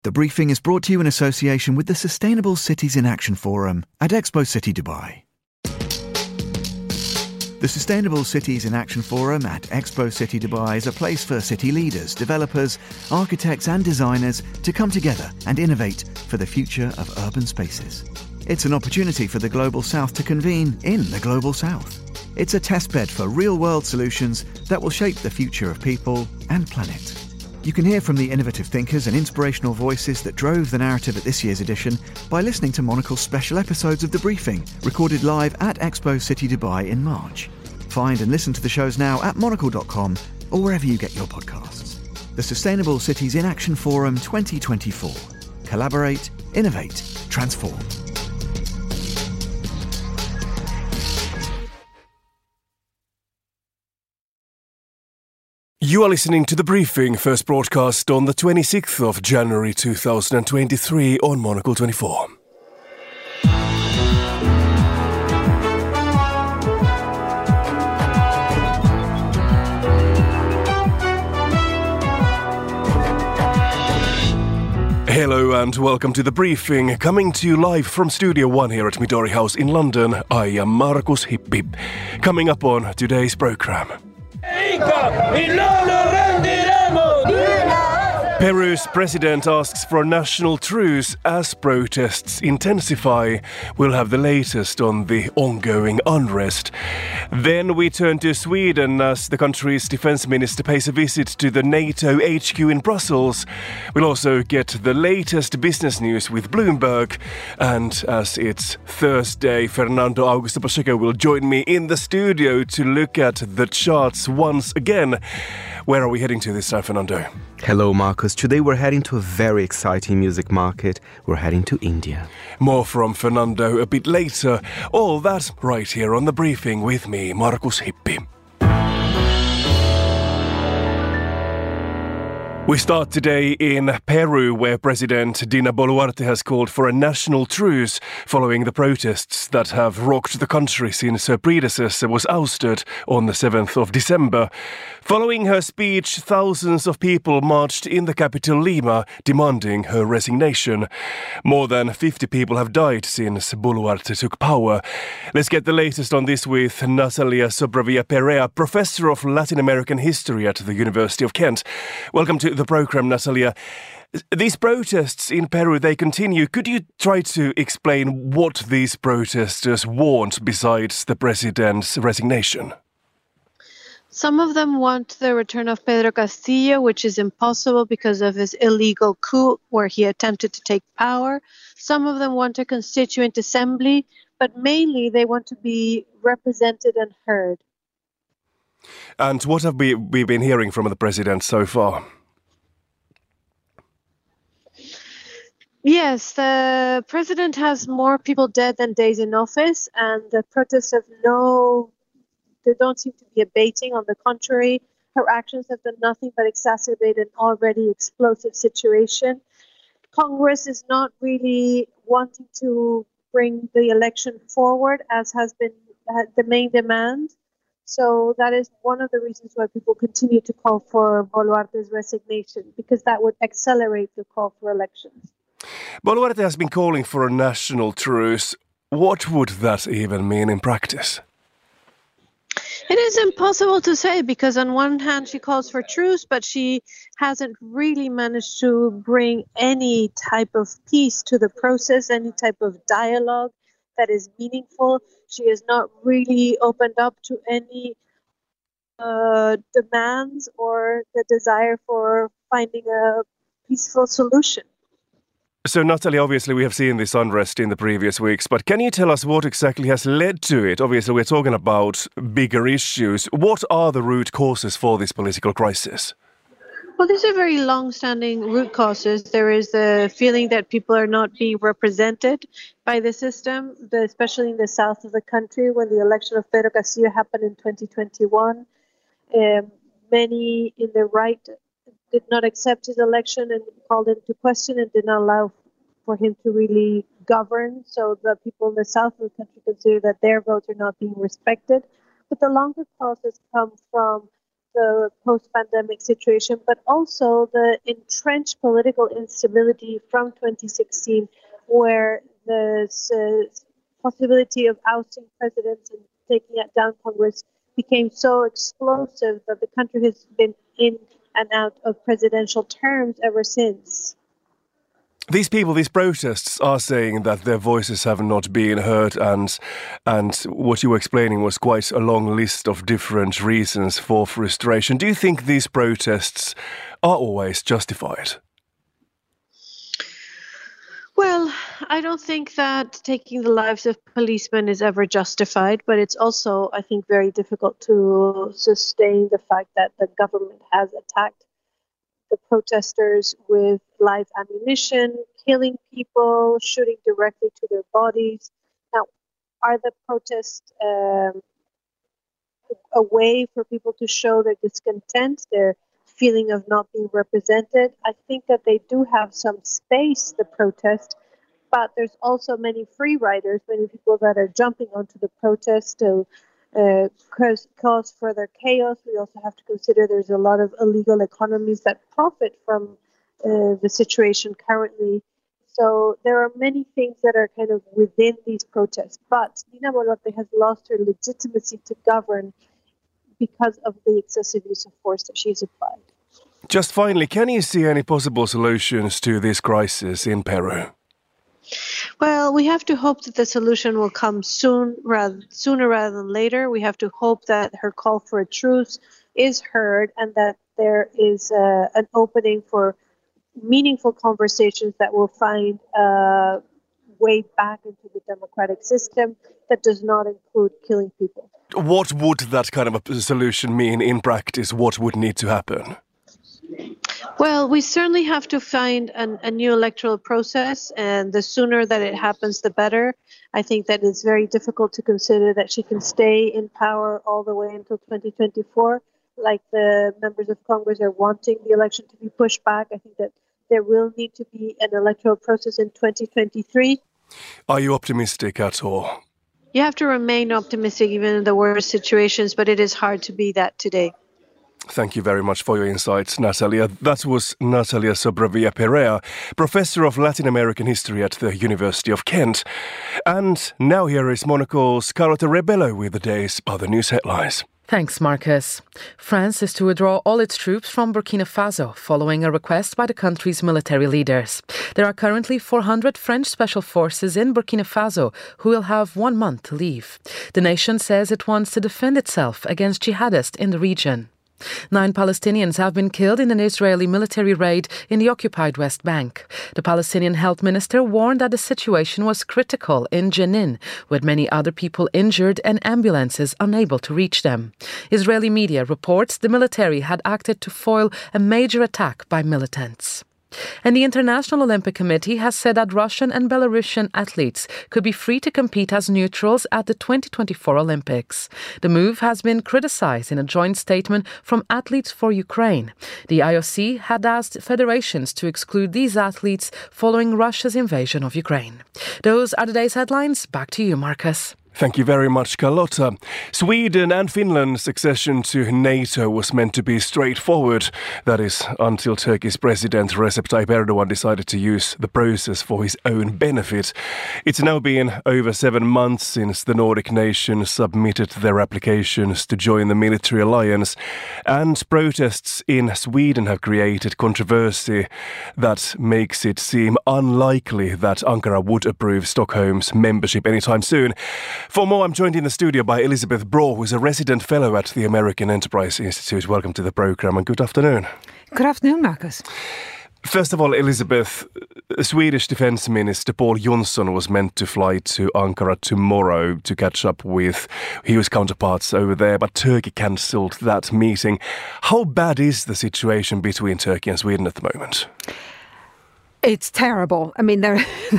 The briefing is brought to you in association with the Sustainable Cities in Action Forum at Expo City Dubai. The Sustainable Cities in Action Forum at Expo City Dubai is a place for city leaders, developers, architects and designers to come together and innovate for the future of urban spaces. It's an opportunity for the Global South to convene in the Global South. It's a testbed for real-world solutions that will shape the future of people and planet. You can hear from the innovative thinkers and inspirational voices that drove the narrative at this year's edition by listening to Monocle's special episodes of The Briefing, recorded live at Expo City Dubai in March. Find and listen to the shows now at monocle.com or wherever you get your podcasts. The Sustainable Cities in Action Forum 2024. Collaborate, innovate, transform. You are listening to The Briefing, first broadcast on the 26th of January 2023 on Monocle 24. Hello and welcome to The Briefing, coming to you live from Studio One here at Midori House in London. I am Markus Hippi. Coming up on today's programme. Peru's president asks for a national truce as protests intensify. We'll have the latest on the ongoing unrest. Then we turn to Sweden as the country's defense minister pays a visit to the NATO HQ in Brussels. We'll also get the latest business news with Bloomberg. And as it's Thursday, Fernando Augusto Pacheco will join me in the studio to look at the charts once again. Where are we heading to this time, Fernando? Hello, Marcus. Today we're heading to a very exciting music market. We're heading to India. More from Fernando a bit later. All that right here on The Briefing with me, Markus Hippi. We start today in Peru, where President Dina Boluarte has called for a national truce following the protests that have rocked the country since her predecessor was ousted on the 7th of December. Following her speech, thousands of people marched in the capital Lima, demanding her resignation. More than 50 people have died since Boluarte took power. Let's get the latest on this with Natalia Sobravia Perea, Professor of Latin American History at the University of Kent. Welcome to the program, Natalia. These protests in Peru, they continue. Could you try to explain what these protesters want besides the president's resignation? Some of them want the return of Pedro Castillo, which is impossible because of his illegal coup where he attempted to take power. Some of them want a constituent assembly, but mainly they want to be represented and heard. And what have we been hearing from the president so far? Yes, the president has more people dead than days in office, and the protests they don't seem to be abating. On the contrary, her actions have done nothing but exacerbate an already explosive situation. Congress is not really wanting to bring the election forward, as has been the main demand. So that is one of the reasons why people continue to call for Boluarte's resignation, because that would accelerate the call for elections. Boluarte has been calling for a national truce. What would that even mean in practice? It is impossible to say, because on one hand she calls for truce, but she hasn't really managed to bring any type of peace to the process, any type of dialogue that is meaningful. She has not really opened up to any demands or the desire for finding a peaceful solution. So, Natalie, obviously we have seen this unrest in the previous weeks, but can you tell us what exactly has led to it? Obviously, we're talking about bigger issues. What are the root causes for this political crisis? Well, these are very long-standing root causes. There is the feeling that people are not being represented by the system, especially in the south of the country, when the election of Pedro Castillo happened in 2021. Many in the right did not accept his election and called it into question and did not allow for him to really govern. So the people in the south of the country consider that their votes are not being respected. But the longer causes come from the post-pandemic situation, but also the entrenched political instability from 2016, where the possibility of ousting presidents and taking down Congress became so explosive that the country has been in and out of presidential terms ever since. These people, these protests, are saying that their voices have not been heard, and what you were explaining was quite a long list of different reasons for frustration. Do you think these protests are always justified? Well, I don't think that taking the lives of policemen is ever justified, but it's also, I think, very difficult to sustain the fact that the government has attacked the protesters with live ammunition, killing people, shooting directly to their bodies. Now, are the protests a way for people to show their discontent, their feeling of not being represented? I think that they do have some space, the protest, but there's also many free riders, many people that are jumping onto the protest to cause further chaos. We also have to consider there's a lot of illegal economies that profit from the situation currently. So there are many things that are kind of within these protests. But Dina Boluarte has lost her legitimacy to govern because of the excessive use of force that she's applied. Just finally, can you see any possible solutions to this crisis in Peru? Well, we have to hope that the solution will come sooner rather than later. We have to hope that her call for a truce is heard and that there is an opening for meaningful conversations that will find a way back into the democratic system that does not include killing people. What would that kind of a solution mean in practice? What would need to happen? Well, we certainly have to find a new electoral process, and the sooner that it happens, the better. I think that it's very difficult to consider that she can stay in power all the way until 2024, like the members of Congress are wanting the election to be pushed back. I think that there will need to be an electoral process in 2023. Are you optimistic at all? You have to remain optimistic even in the worst situations, but it is hard to be that today. Thank you very much for your insights, Natalia. That was Natalia Sobravia Perea, Professor of Latin American History at the University of Kent. And now here is Monaco's Carlotta Rebello with the day's other news headlines. Thanks, Marcus. France is to withdraw all its troops from Burkina Faso following a request by the country's military leaders. There are currently 400 French special forces in Burkina Faso who will have 1 month to leave. The nation says it wants to defend itself against jihadists in the region. 9 Palestinians have been killed in an Israeli military raid in the occupied West Bank. The Palestinian health minister warned that the situation was critical in Jenin, with many other people injured and ambulances unable to reach them. Israeli media reports the military had acted to foil a major attack by militants. And the International Olympic Committee has said that Russian and Belarusian athletes could be free to compete as neutrals at the 2024 Olympics. The move has been criticized in a joint statement from Athletes for Ukraine. The IOC had asked federations to exclude these athletes following Russia's invasion of Ukraine. Those are today's headlines. Back to you, Marcus. Thank you very much, Carlotta. Sweden and Finland's accession to NATO was meant to be straightforward. That is, until Turkey's President Recep Tayyip Erdogan decided to use the process for his own benefit. It's now been over 7 months since the Nordic nations submitted their applications to join the military alliance, and protests in Sweden have created controversy that makes it seem unlikely that Ankara would approve Stockholm's membership anytime soon. For more, I'm joined in the studio by Elizabeth Braw, who is a resident fellow at the American Enterprise Institute. Welcome to the programme and good afternoon. Good afternoon, Marcus. First of all, Elizabeth, Swedish Defence Minister Paul Jonsson was meant to fly to Ankara tomorrow to catch up with his counterparts over there, but Turkey cancelled that meeting. How bad is the situation between Turkey and Sweden at the moment? It's terrible. I mean, there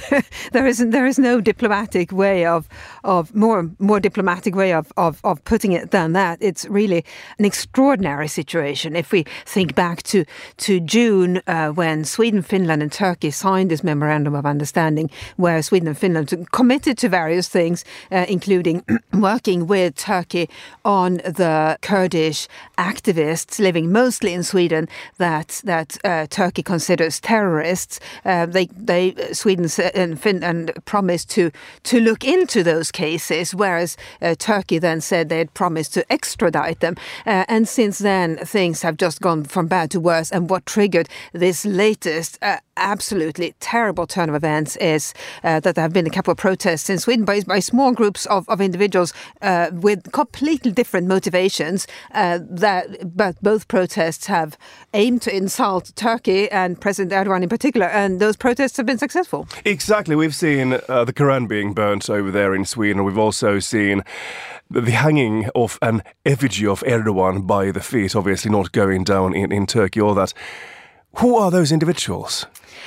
is no diplomatic way of more diplomatic way of putting it than that. It's really an extraordinary situation. If we think back to June when Sweden, Finland, and Turkey signed this memorandum of understanding, where Sweden and Finland committed to various things, including working with Turkey on the Kurdish activists living mostly in Sweden that Turkey considers terrorists. Sweden and Finland promised to look into those cases, whereas Turkey then said they had promised to extradite them. And since then, things have just gone from bad to worse. And what triggered this latest absolutely terrible turn of events is that there have been a couple of protests in Sweden by small groups of individuals with completely different motivations. But both protests have aimed to insult Turkey and President Erdogan in particular, and those protests have been successful. Exactly. We've seen the Quran being burnt over there in Sweden. We've also seen the hanging of an effigy of Erdogan by the feet, obviously not going down in Turkey, all that. Who are those individuals?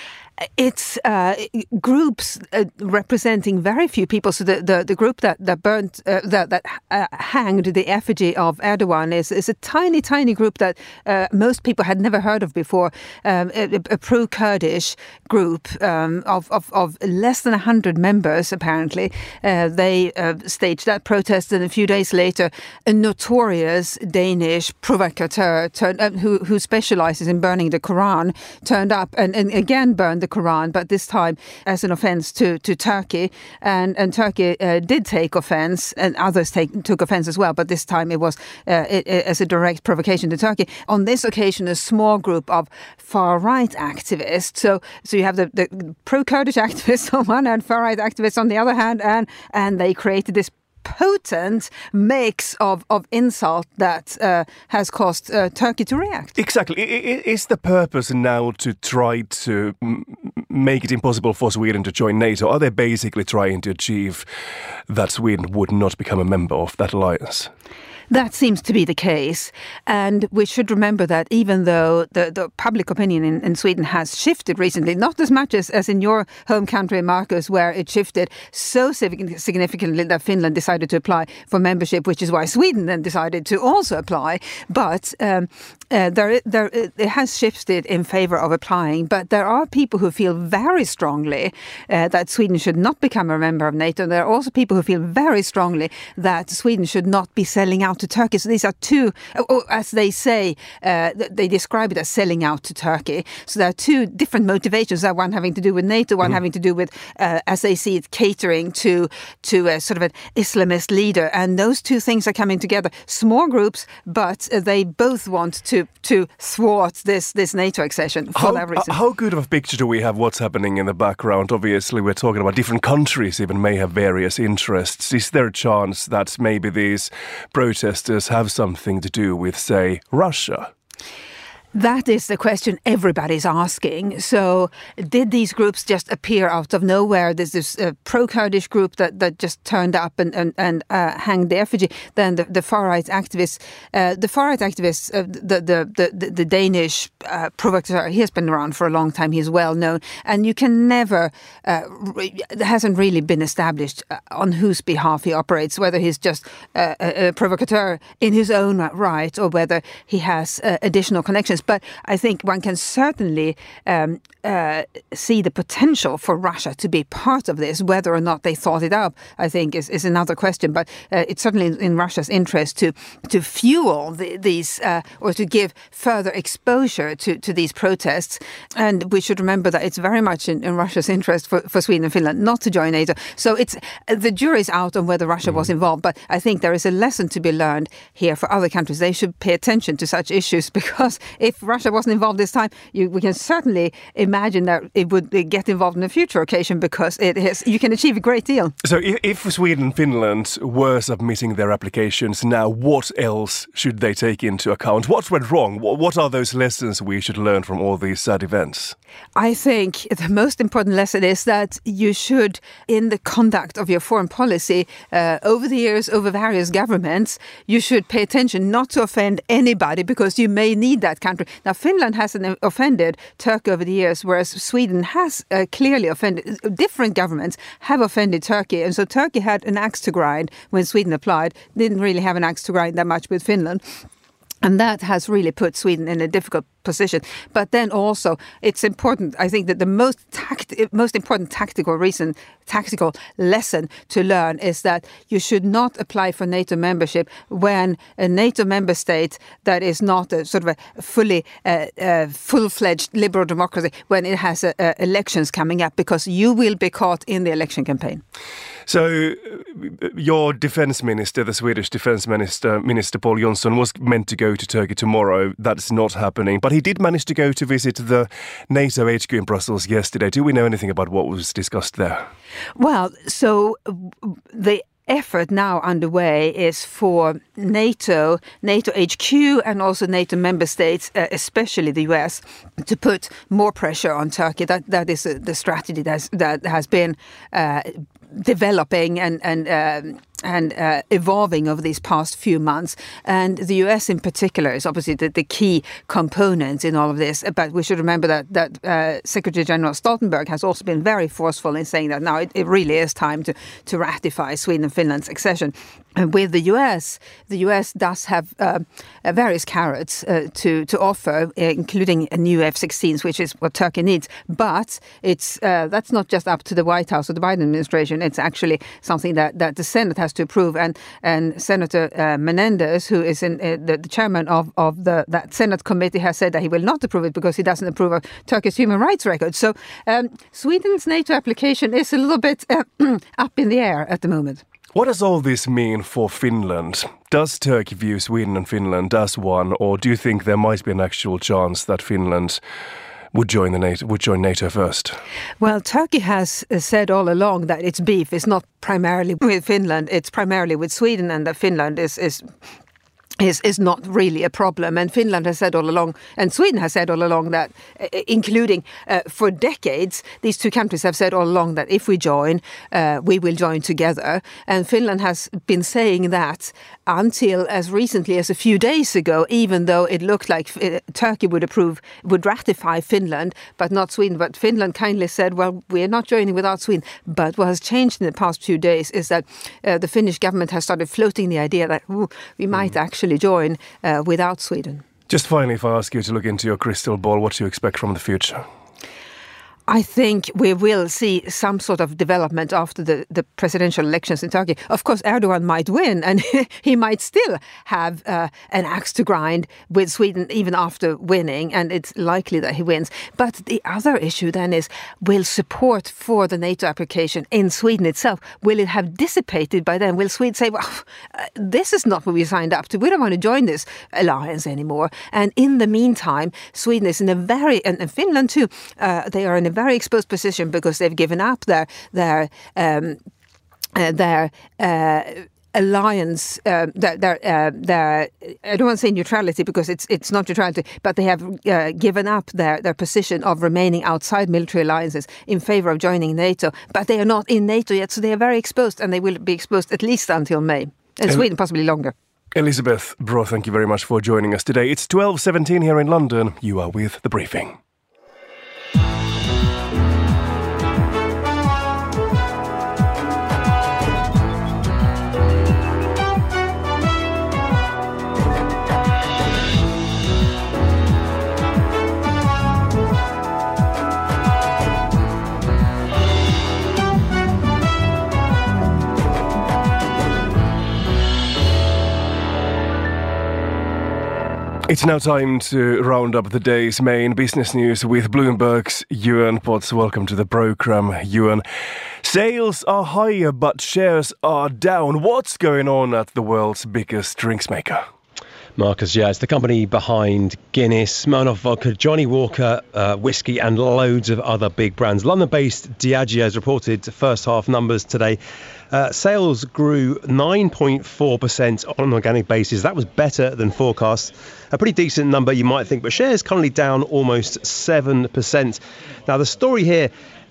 It's groups representing very few people. So the group that burnt hanged the effigy of Erdogan is a tiny group that most people had never heard of before. A pro-Kurdish group of less than 100 members. Apparently, they staged that protest, and a few days later, a notorious Danish provocateur who specializes in burning the Quran turned up and again burned the Quran, but this time as an offence to Turkey, and Turkey did take offence, and others took offence as well, but this time it was as a direct provocation to Turkey. On this occasion, a small group of far-right activists, so you have the pro-Kurdish activists on one hand, far-right activists on the other hand, and they created this potent mix of insult that has caused Turkey to react. Exactly. Is the purpose now to try to make it impossible for Sweden to join NATO? Are they basically trying to achieve that Sweden would not become a member of that alliance? That seems to be the case. And we should remember that even though the public opinion in Sweden has shifted recently, not as much as in your home country, Marcus, where it shifted so significantly that Finland decided to apply for membership, which is why Sweden then decided to also apply. But it has shifted in favor of applying. But there are people who feel very strongly that Sweden should not become a member of NATO. There are also people who feel very strongly that Sweden should not be selling out to Turkey. So these are two, as they say, they describe it as selling out to Turkey. So there are two different motivations. One having to do with NATO, one having to do with, as they see it, catering to a sort of an Islamist leader. And those two things are coming together. Small groups, but they both want to thwart this NATO accession for that reason. How good of a picture do we have what's happening in the background? Obviously, we're talking about different countries even may have various interests. Is there a chance that maybe these protesters have something to do with, say, Russia? That is the question everybody's asking. So did these groups just appear out of nowhere? There's this pro-Kurdish group that just turned up and hanged the effigy. Then the far-right activists, the Danish provocateur, he has been around for a long time. He's well known. And you can never, it hasn't really been established on whose behalf he operates, whether he's just a provocateur in his own right or whether he has additional connections. But I think one can certainly see the potential for Russia to be part of this. Whether or not they thought it up, I think, is another question. But it's certainly in Russia's interest to fuel these or to give further exposure to these protests. And we should remember that it's very much in Russia's interest for Sweden and Finland not to join NATO. So it's the jury's out on whether Russia was involved. But I think there is a lesson to be learned here for other countries. They should pay attention to such issues, because if Russia wasn't involved this time, we can certainly imagine that it would get involved in a future occasion, because you can achieve a great deal. So if Sweden and Finland were submitting their applications now, what else should they take into account? What went wrong? What are those lessons we should learn from all these sad events? I think the most important lesson is that you should, in the conduct of your foreign policy, over the years, over various governments, you should pay attention not to offend anybody, because you may need that country. country. Now, Finland hasn't offended Turkey over the years, whereas Sweden has clearly offended. Different governments have offended Turkey. And so Turkey had an axe to grind when Sweden applied. Didn't really have an axe to grind that much with Finland. And that has really put Sweden in a difficult position. But then also, it's important, I think that the most important tactical lesson to learn is that you should not apply for NATO membership when a NATO member state that is not a sort of a full-fledged liberal democracy, when it has elections coming up, because you will be caught in the election campaign. So your defense minister, the Swedish defense minister Paul Jonsson, was meant to go to Turkey tomorrow. That's not happening. But he did manage to go to visit the NATO HQ in Brussels yesterday. Do we know anything about what was discussed there? Well, so the effort now underway is for NATO HQ and also NATO member states, especially the US, to put more pressure on Turkey. That is the strategy that has been developing and evolving over these past few months. And the US in particular is obviously the key component in all of this. But we should remember that Secretary General Stoltenberg has also been very forceful in saying that now it really is time to ratify Sweden and Finland's accession. And with the US does have various carrots to offer, including a new F-16s, which is what Turkey needs. But that's not just up to the White House or the Biden administration. It's actually something that the Senate has to approve. And Senator Menendez, who is the chairman of that Senate committee, has said that he will not approve it because he doesn't approve of Turkey's human rights record. So Sweden's NATO application is a little bit up in the air at the moment. What does all this mean for Finland? Does Turkey view Sweden and Finland as one, or do you think there might be an actual chance that Finland would join NATO first? Well, Turkey has said all along that its beef is not primarily with Finland, it's primarily with Sweden, and that Finland is not really a problem. And Finland has said all along, and Sweden has said all along that, including for decades, these two countries have said all along that if we join, we will join together. And Finland has been saying that until as recently as a few days ago, even though it looked like Turkey would ratify Finland, but not Sweden. But Finland kindly said, well, we're not joining without Sweden. But what has changed in the past few days is that the Finnish government has started floating the idea that we might actually join without Sweden. Just finally, if I ask you to look into your crystal ball, what do you expect from the future? I think we will see some sort of development after the presidential elections in Turkey. Of course, Erdogan might win, and he might still have an axe to grind with Sweden even after winning, and it's likely that he wins. But the other issue then is, will support for the NATO application in Sweden itself, will it have dissipated by then? Will Sweden say, well, this is not what we signed up to. We don't want to join this alliance anymore. And in the meantime, Sweden is in a and Finland too, they are in a very exposed position because they've given up their alliance, their I don't want to say neutrality because it's not neutrality, but they have given up their position of remaining outside military alliances in favor of joining NATO. But they are not in NATO yet, so they are very exposed, and they will be exposed at least until May, and Sweden possibly longer. Elizabeth Bro, thank you very much for joining us today. It's 12:17 here in London. You are with The Briefing. It's now time to round up the day's main business news with Bloomberg's Yuan Potts. Welcome to the program, Yuan. Sales are higher, but shares are down. What's going on at the world's biggest drinks maker? Marcus, yeah, it's the company behind Guinness, Smirnoff Vodka, Johnnie Walker whiskey and loads of other big brands. London-based Diageo has reported first half numbers today. Sales grew 9.4% on an organic basis. That was better than forecast. A pretty decent number, you might think, but shares currently down almost 7%. Now, the story here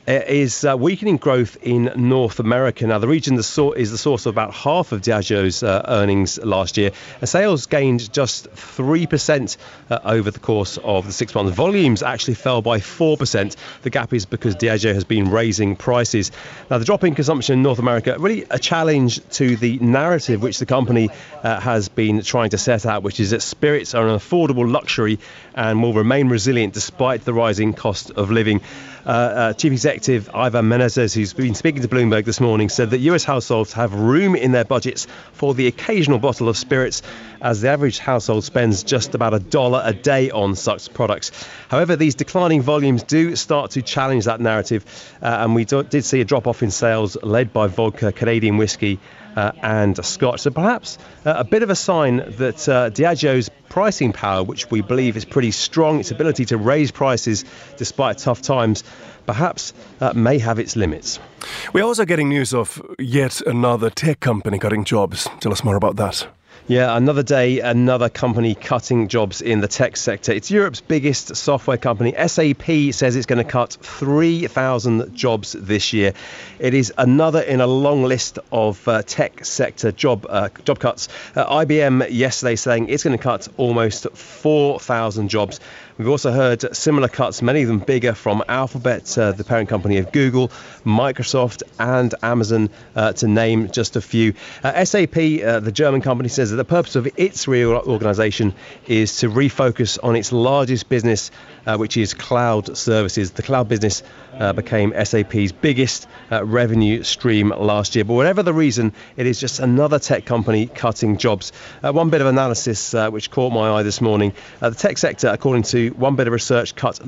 is weakening growth in North America. Now, the region is the source of about half of Diageo's earnings last year. Sales gained just 3% over the course of the 6 months. Volumes actually fell by 4%. The gap is because Diageo has been raising prices. Now, the drop in consumption in North America, really a challenge to the narrative which the company has been trying to set out, which is that spirits are an affordable luxury and will remain resilient despite the rising cost of living. Chief Executive Ivan Menezes, who's been speaking to Bloomberg this morning, said that US households have room in their budgets for the occasional bottle of spirits, as the average household spends just about $1 a day on such products. However, these declining volumes do start to challenge that narrative, and we did see a drop-off in sales led by vodka, Canadian whiskey and Scotch. So perhaps a bit of a sign that Diageo's pricing power, which we believe is pretty strong, its ability to raise prices despite tough times, perhaps may have its limits. We're also getting news of yet another tech company cutting jobs. Tell us more about that. Yeah, another day, another company cutting jobs in the tech sector. It's Europe's biggest software company. SAP says it's going to cut 3,000 jobs this year. It is another in a long list of tech sector job cuts. IBM yesterday saying it's going to cut almost 4,000 jobs. We've also heard similar cuts, many of them bigger, from Alphabet, the parent company of Google, Microsoft and Amazon, to name just a few. SAP, the German company, says that the purpose of its reorganisation is to refocus on its largest business, which is cloud services. The cloud business became SAP's biggest revenue stream last year. But whatever the reason, it is just another tech company cutting jobs. One bit of analysis which caught my eye this morning. The tech sector, according to one bit of research, cut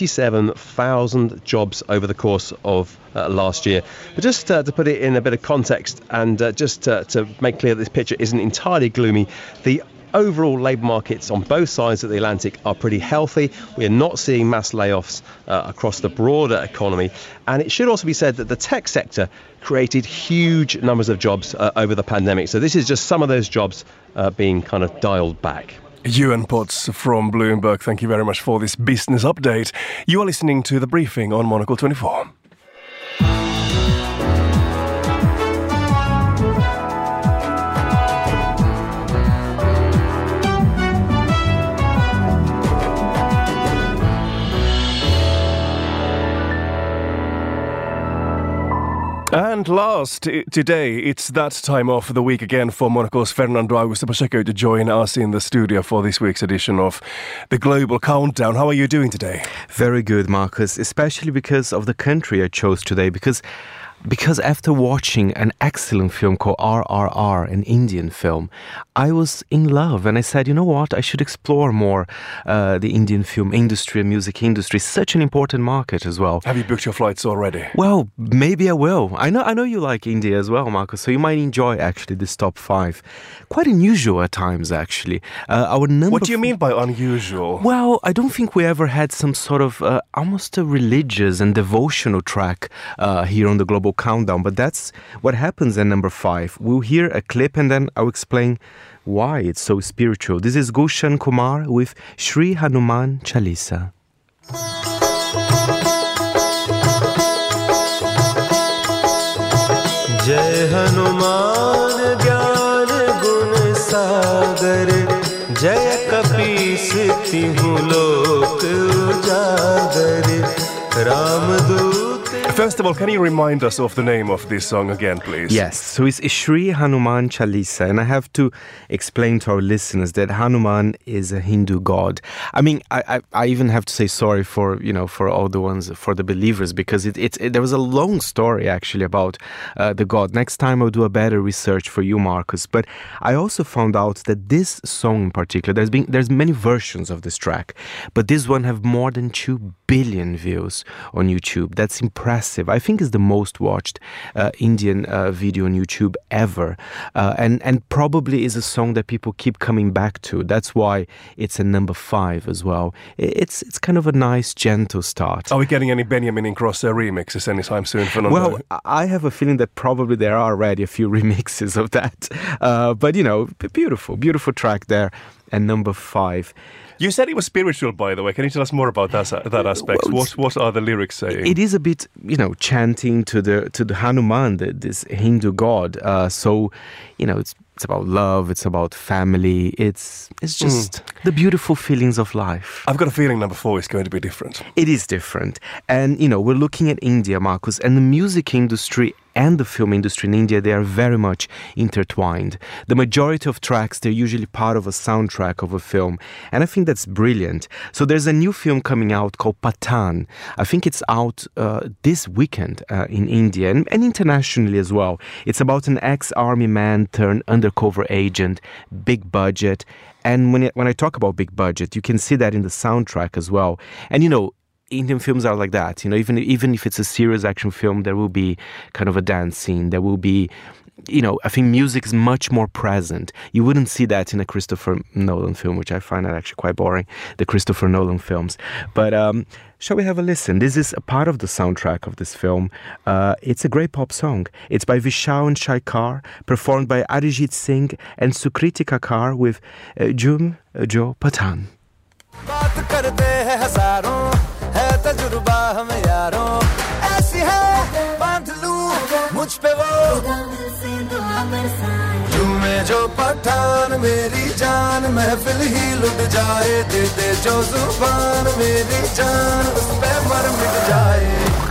97,000 jobs over the course of last year. But just to put it in a bit of context, and just to make clear that this picture isn't entirely gloomy, the overall labour markets on both sides of the Atlantic are pretty healthy. We are not seeing mass layoffs across the broader economy. And it should also be said that the tech sector created huge numbers of jobs over the pandemic. So this is just some of those jobs being kind of dialed back. Ewan Potts from Bloomberg, thank you very much for this business update. You are listening to The Briefing on Monocle 24. And last, today, it's that time of the week again for Monocle's Fernando Augusto Pacheco to join us in the studio for this week's edition of the Global Countdown. How are you doing today? Very good, Marcus, especially because of the country I chose today, because after watching an excellent film called RRR, an Indian film, I was in love and I said, you know what, I should explore more the Indian film industry and music industry. Such an important market as well. Have you booked your flights already? Well, maybe I will. I know you like India as well, Marcus, so you might enjoy actually this top 5. Quite unusual at times, actually. What do you mean by unusual? Well, I don't think we ever had some sort of almost a religious and devotional track here on the Global Countdown, but that's what happens at number 5. We'll hear a clip and then I'll explain why it's so spiritual. This is Gulshan Kumar with Sri Hanuman Chalisa. Jai Hanuman Gyan Gun Sagar Jai Kapis Tihu Lok Ujagar Ram First of all, can you remind us of the name of this song again, please? Yes, so it's Sri Hanuman Chalisa, and I have to explain to our listeners that Hanuman is a Hindu god. I mean, I even have to say sorry for all the ones, for the believers, because there was a long story actually about the god. Next time I'll do a better research for you, Marcus. But I also found out that this song in particular, there's many versions of this track, but this one have more than 2 billion views on YouTube. That's impressive. I think it's the most watched Indian video on YouTube ever, and probably is a song that people keep coming back to. That's why it's a number 5 as well. It's kind of a nice, gentle start. Are we getting any Benjamin Ingrosso remixes anytime soon, Fernando? Well, I have a feeling that probably there are already a few remixes of that. But, beautiful track there. And number 5. You said it was spiritual, by the way. Can you tell us more about that aspect? Well, what are the lyrics saying? It is a bit, chanting to the Hanuman, this Hindu god. So, it's about love, it's about family, it's just the beautiful feelings of life. I've got a feeling number 4 is going to be different. It is different. And, we're looking at India, Marcus, and the music industry and the film industry in India, they are very much intertwined. The majority of tracks, they're usually part of a soundtrack of a film. And I think that's brilliant. So there's a new film coming out called Pathaan. I think it's out this weekend in India and internationally as well. It's about an ex-army man turned undercover agent, big budget. And when I talk about big budget, you can see that in the soundtrack as well. And, Indian films are like that. Even if it's a serious action film, there will be kind of a dance scene. There will be, I think music is much more present. You wouldn't see that in a Christopher Nolan film, which I find that actually quite boring, the Christopher Nolan films. But shall we have a listen? This is a part of the soundtrack of this film. It's a great pop song. It's by Vishal and Shaikar, performed by Arijit Singh and Sukriti Kakar with Jum Jo Pathaan. बात करते हैं हजारों है तजुर्बा हमें यारों ऐसी है बांध लूं मुझ पे वो झूमे जो पठान मेरी जान महफिल ही लुट जाए दे दे जो जुबान मेरी जान उस पे मर मिट जाए.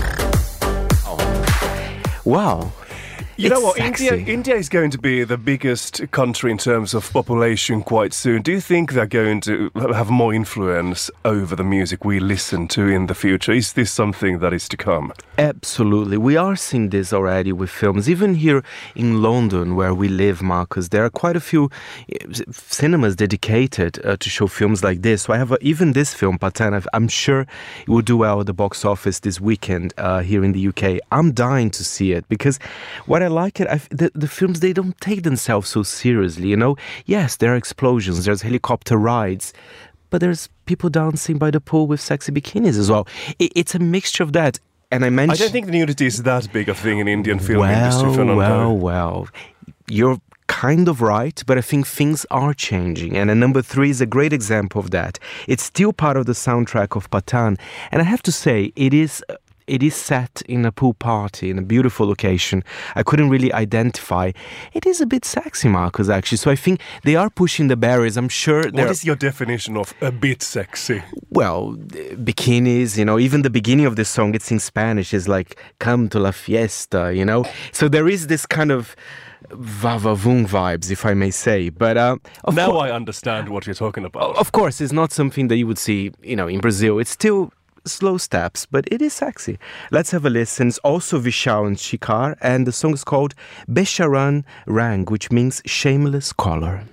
Wow. You know what? India is going to be the biggest country in terms of population quite soon. Do you think they're going to have more influence over the music we listen to in the future? Is this something that is to come? Absolutely. We are seeing this already with films. Even here in London, where we live, Marcus, there are quite a few cinemas dedicated to show films like this. So I have even this film, Pathaan. I'm sure it will do well at the box office this weekend here in the UK. I'm dying to see it because what I like the films, they don't take themselves so seriously, Yes, there are explosions, there's helicopter rides, but there's people dancing by the pool with sexy bikinis as well. It's a mixture of that. And I don't think the nudity is that big a thing in Indian film industry. Well, you're kind of right, but I think things are changing. And number 3 is a great example of that. It's still part of the soundtrack of Pathaan. And I have to say, it is set in a pool party in a beautiful location. I couldn't really identify. It is a bit sexy, Marcus, actually. So I think they are pushing the barriers. I'm sure. What is your definition of a bit sexy? Well, bikinis, even the beginning of the song, it's in Spanish. It's like, come to la fiesta, So there is this kind of va-va-voom vibes, if I may say. But now I understand what you're talking about. Of course, it's not something that you would see, in Brazil. It's still slow steps, but it is sexy. Let's have a listen. It's also Vishal and Shikar, and the song is called Besharan Rang, which means shameless color.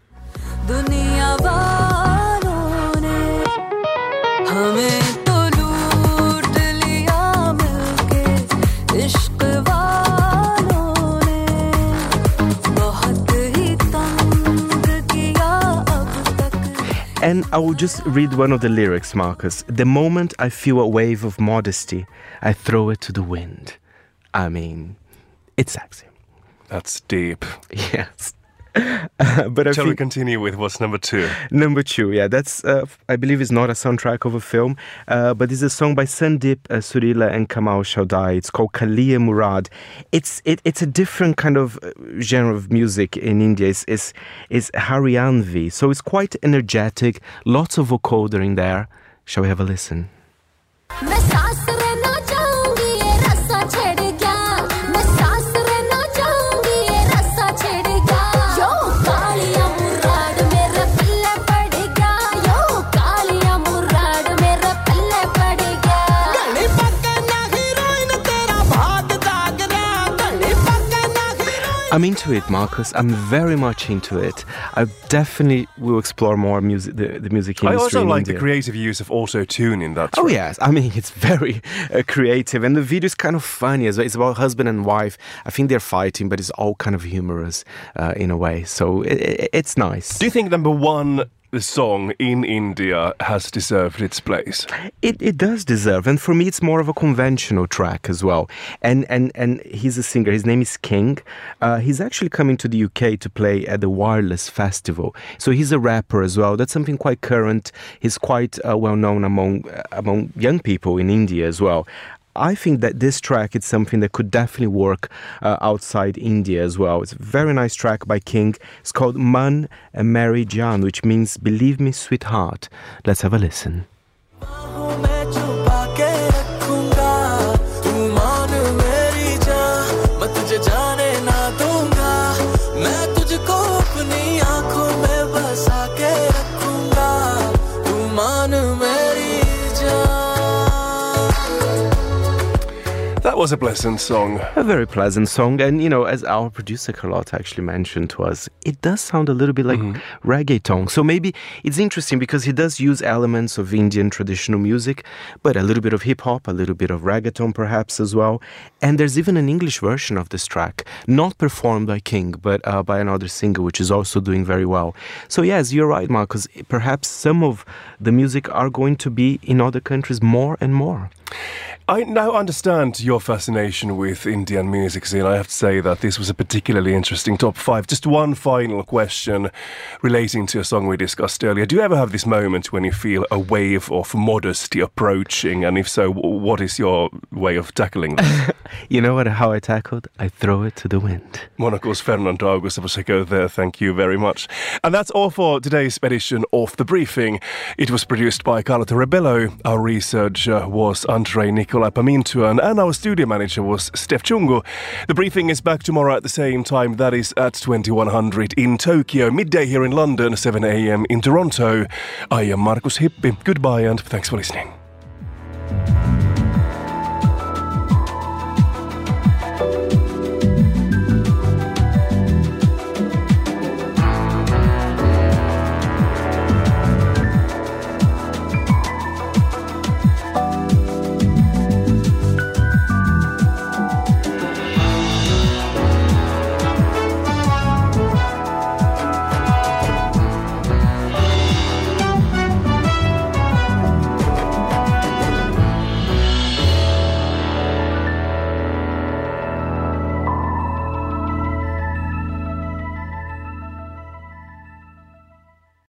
And I will just read one of the lyrics, Marcus. The moment I feel a wave of modesty, I throw it to the wind. I mean, it's sexy. That's deep. Yes. But Shall we continue with what's number 2? Number 2, yeah. That's, I believe, is not a soundtrack of a film, but it's a song by Sandeep Surila and Kamal Chaudhary. It's called Kaliye Murad. It's a different kind of genre of music in India. It's Haryanvi, so it's quite energetic, lots of vocoder in there. Shall we have a listen? I'm into it, Marcus. I'm very much into it. I definitely will explore more music, the music industry. I also like India. The creative use of auto-tune in that track. Oh, yes. I mean, it's very creative. And the video is kind of funny as well. It's about husband and wife. I think they're fighting, but it's all kind of humorous in a way. So it's nice. Do you think number 1 the song in India has deserved its place? It does deserve, and for me it's more of a conventional track as well. And he's a singer, his name is King. He's actually coming to the UK to play at the Wireless Festival. So he's a rapper as well. That's something quite current. He's quite well known among young people in India as well. I think that this track is something that could definitely work outside India as well. It's a very nice track by King. It's called Man Meri Jaan, which means believe me, sweetheart. Let's have a listen. That was a pleasant song. A very pleasant song. And, you know, as our producer Carlotta actually mentioned to us, it does sound a little bit like reggaeton. So maybe it's interesting because he does use elements of Indian traditional music, but a little bit of hip-hop, a little bit of reggaeton perhaps as well. And there's even an English version of this track, not performed by King, but by another singer, which is also doing very well. So yes, you're right, Marcus. Perhaps some of the music are going to be in other countries more and more. I now understand your fascination with Indian music scene. I have to say that this was a particularly interesting top 5. Just one final question relating to a song we discussed earlier. Do you ever have this moment when you feel a wave of modesty approaching? And if so, what is your way of tackling that? You know how I tackled? I throw it to the wind. Monocle's Fernando Augusto Pacheco there. Thank you very much. And that's all for today's edition of The Briefing. It was produced by Carlotta Rebello. Our researcher was Andrei Nikolai Pamintuan, and our studio manager was Steph Chungu. The Briefing is back tomorrow at the same time. That is at 2100 in Tokyo, midday here in London, 7 a.m. in Toronto. I am Markus Hippi. Goodbye and thanks for listening.